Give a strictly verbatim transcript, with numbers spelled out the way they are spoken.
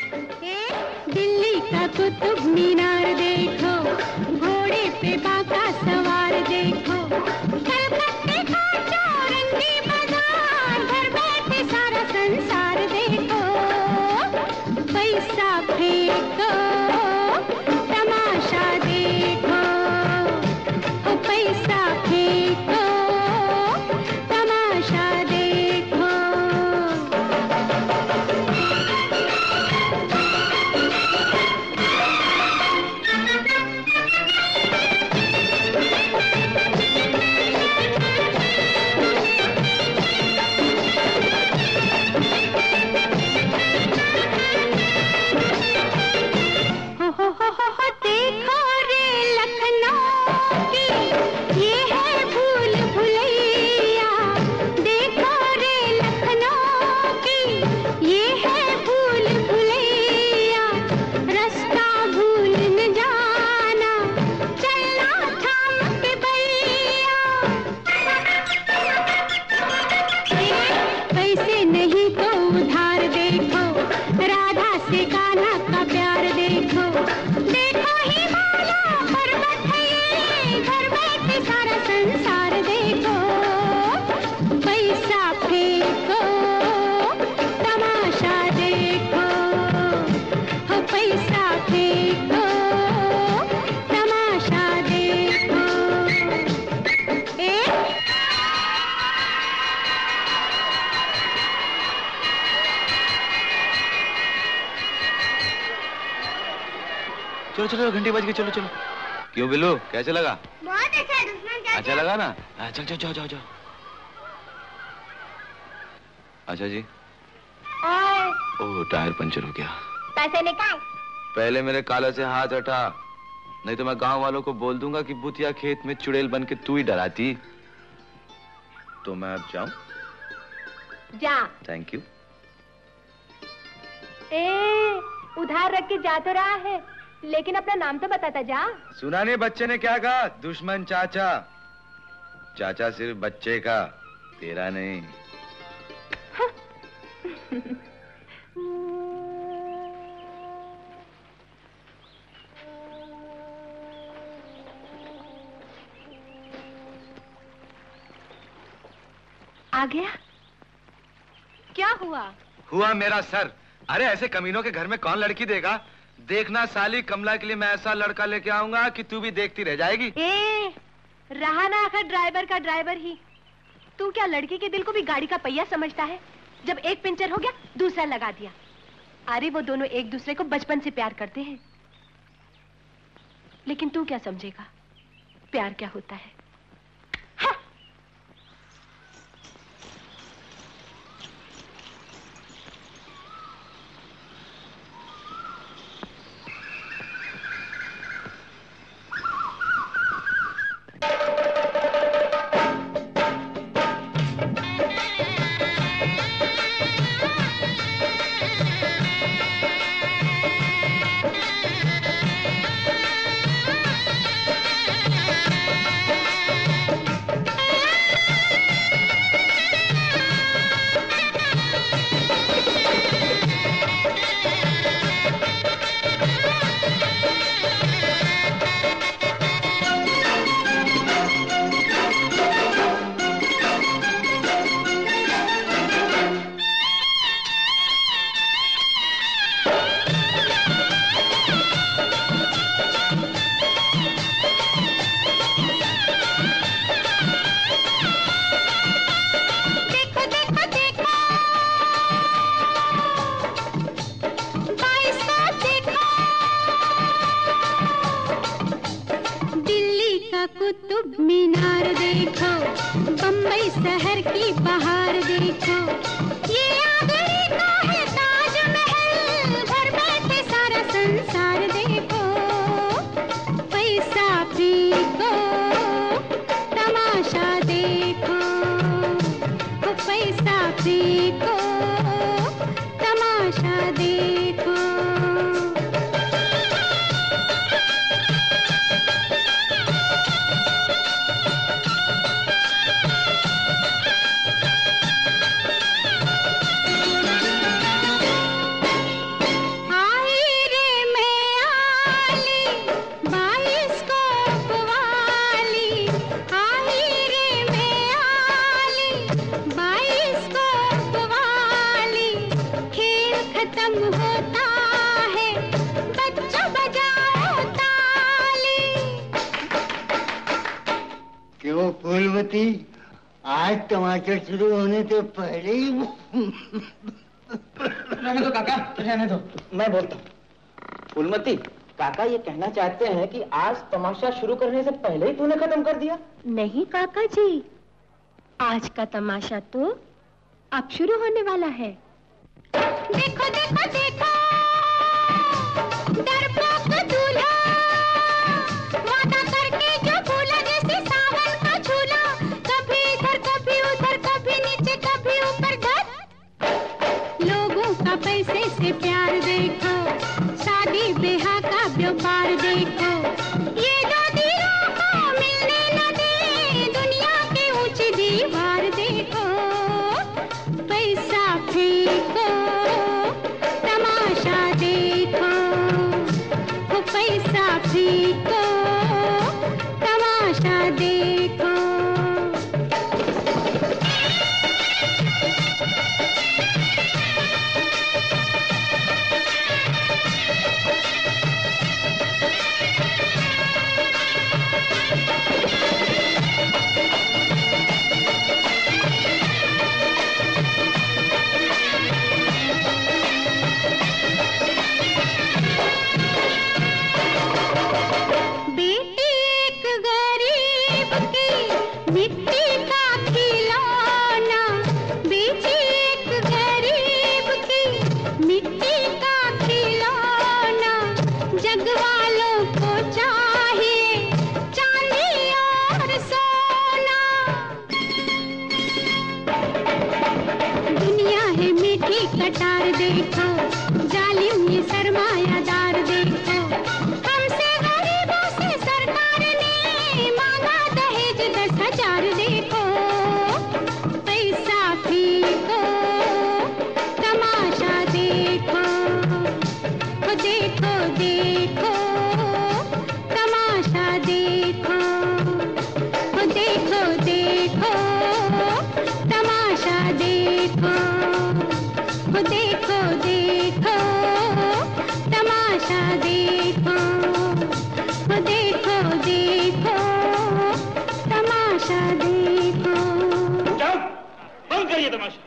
दिल्ली का कुतुब मीनार देखो, घोड़े पे बाका सवार देखो, कलकत्ते का चौरंगी बाजार, घर बैठे सारा संसार देखो। पैसा फेंको, तमाशा देखो, ओ पैसा फेंको, तमाशा देखो। देखो रे लखनऊ की ये है भूल भुलैया, देखो रे लखनऊ की ये है भूल भुलैया, रास्ता भूल न जाना, चलना थाम के भैया। पैसे नहीं तो उधार देखो, राधा से कान्हा का प्यार देखो, देखो हिमालय पर्वत है ये, घर बैठे सारा संसार देखो। पैसा फेंको, तमाशा देखो, हो पैसा फेंको, तमाशा देखो। ए? चलो चलो घंटी बज गई, चलो चलो। क्यों बिल्लू, कैसे लगा? बहुत अच्छा दुश्मन चाचा। अच्छा लगा ना? हाँ, चल चल जाओ जाओ जाओ। अच्छा जी। ओह, टायर पंचर हो गया। पैसे निकाल। पहले मेरे काले से हाथ हटा, नहीं तो मैं गांव वालों को बोल दूंगा कि बुतिया खेत में चुड़ैल बन के तू ही डराती। तो मैं अब जाऊं? जा। Thank you. ए, उधार रख के जा तो रहा है, लेकिन अपना नाम तो बताता जा। सुना नहीं बच्चे ने क्या कहा? दुश्मन चाचा। चाचा सिर्फ बच्चे का, तेरा नहीं। आ गया? क्या हुआ? हुआ मेरा सर। अरे ऐसे कमीनों के घर में कौन लड़की देगा? देखना साली, कमला के लिए मैं ऐसा लड़का लेके आऊंगा कि तू भी देखती रह जाएगी। ए, रहा ना आखिर ड्राइवर का ड्राइवर ही। तू क्या लड़की के दिल को भी गाड़ी का पहिया समझता है? जब एक पंचर हो गया दूसरा लगा दिया। अरे वो दोनों एक दूसरे को बचपन से प्यार करते हैं, लेकिन तू क्या समझेगा प्यार क्या होता है? हाँ। कुतुब मीनार देखो, बम्बई शहर की बहार देखो, ये आगरे का है ताजमहल, घर बैठे सारा संसार देखो। पैसा फेंको, तमाशा देखो, पैसा फेंको, तमाशा देखो। खत्म होता है, बच्चों बजाओ ताली। क्यों फूलवती, आज टमाटर शुरू होने से पहले ही रहने दो काका, रहने दो, मैं बोलता हूँ। फूलमती, काका ये कहना चाहते हैं कि आज तमाशा शुरू करने से पहले ही तूने खत्म कर दिया? नहीं काका जी, आज का तमाशा तो अब शुरू होने वाला है। देखो देखो देखो डरपोक दूल्हा, वादा करके जो भूला, जैसे सावन का झूला, कभी इधर कभी उधर, कभी नीचे कभी ऊपर धर। लोगों का पैसे से प्यार देखो, शादी ब्याह का व्यापार देखो, ये दो दिलों को मिलने न दे, दुनिया की ऊंची दीवार देखो। पैसा फेंको, तमाशा देखो, वो पैसा फेंको, तमाशा देखो। बेटी एक गरीब की मिट्टी का खिलौना, बेटी एक गरीब की मिट्टी का खिलौना, जग वालों को चाहिए चांदी और सोना। दुनिया है मीठी कटार देखो, जालिम ये सरमायादार देखो, हमसे गरीबों से सरकार ने मांगा दहेज दस हजार देखो। पैसा फेंको, तमाशा देखो, वो देखो देखो, तमाशा देखो, वो देखो देखो, तमाशा देखो, वो देखो देखो, तमाशा देखो, वो देखो देखो, तमाशा देखो। जाओ, बंद करिए तमाशा।